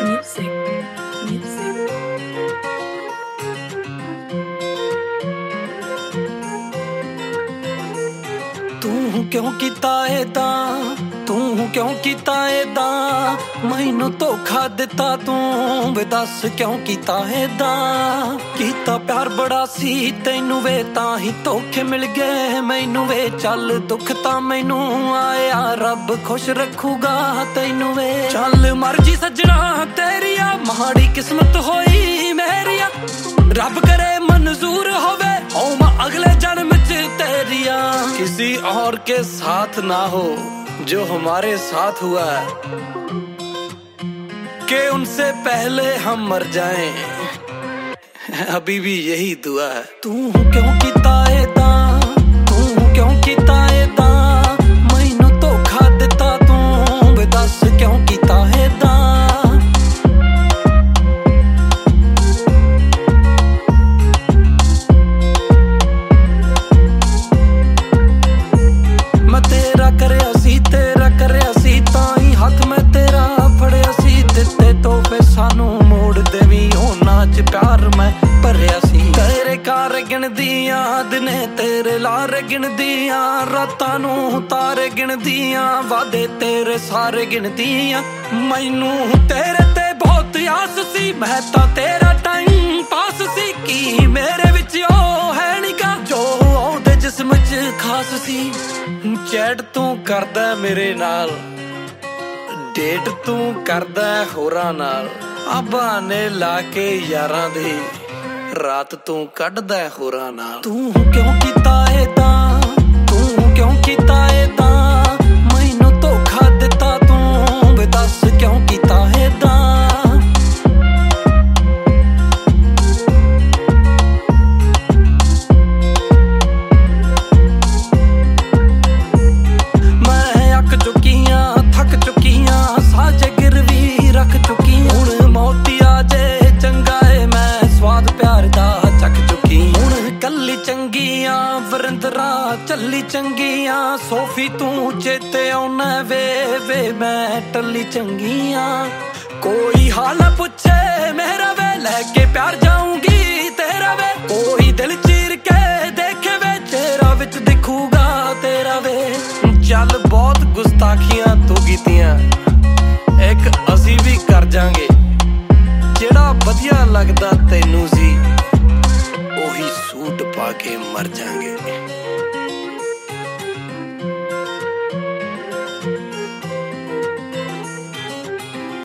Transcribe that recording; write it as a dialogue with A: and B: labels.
A: Music.
B: ਤੂੰ ਕਿਉਂ ਕੀਤਾ ਏਦਾਂ, ਤੂੰ ਕਿਉਂ ਕੀਤਾ ਏਦਾਂ, ਮੈਨੂੰ ਧੋਖਾ ਦਿੱਤਾ ਤੂੰ ਵੇ ਦੱਸ ਕਿਉਂ ਕੀਤਾ ਏਦਾਂ। ਕੀਤਾ ਪਿਆਰ ਬੜਾ ਸੀ ਤੈਨੂੰ ਵੇ ਤਾਂ ਹੀ ਧੋਖੇ ਮਿਲ ਗਏ ਮੈਨੂੰ ਵੇ। ਚੱਲ ਦੁੱਖ ਤਾਂ ਮੈਨੂੰ ਆਇਆ ਰੱਬ ਖੁਸ਼ ਰੱਖੂਗਾ ਤੈਨੂੰ ਵੇ। ਚੱਲ ਮਰਜੀ ਸੱਜਣਾ ਤੇਰੀ ਆ, ਮਾੜੀ ਕਿਸਮਤ ਹੋਈ ਮੇਰੀ ਆ, ਰੱਬ ਕਰੇ ਮਨਜ਼ੂਰ ਹੋਵੇ होमा अगले जन्म च तेरिया। किसी और के साथ ना हो जो हमारे साथ हुआ है, कि उनसे पहले हम मर जाएं, अभी भी यही दुआ है। तू क्यों कीता ऐदा, तू क्यों कीता ऐदा, मैनू धोखा दिता तू वे दस क्यों कीता ऐदा। दिने तेरे लारे गिनदियां, रातां नूं तारे गिनदियां, वादे तेरे सारे गिनदियां। मैनू तेरे ते बहुत आस सी, मैं तां तेरा टाइम पास सी। की मेरे विच ओ है नी का जो ओदे जिस्म च खास सी। चैट तू करदा मेरे नाल, डेट तू करदा होरां नाल, आ बहाने ला के यारां दे रात तू कढ़दा होरां नाल। तू क्यों कीता ऐदां, तू क्यों कीता ऐदां, मैनू धोखा दिता तू वे दस क्यों कीता ऐदां। मैं अक चुकियां थक चुकियां, साजे गिरवी रख चुकियां, हुण मौती आ जे चंगा है मैं स्वाद प्यार दा चख चुकी। हुण कल्ली चंगियां वरिंदरा चली चंगियां, सोफी तू चेते आउना वे वे मैं टल्ली चंगियां। कोई हाल पुछे मेरा वे लैके प्यार जाऊंगी तेरा वे, कोई दिल चीर के देखे वे चेहरा विच दिखूगा तेरा वे। चल बहुत गुस्ताखियां तू कीतियां, एक असी भी कर जांगे, जेड़ा वधिया लगदा तैनू सी ओही सूट पा के मर जांगे।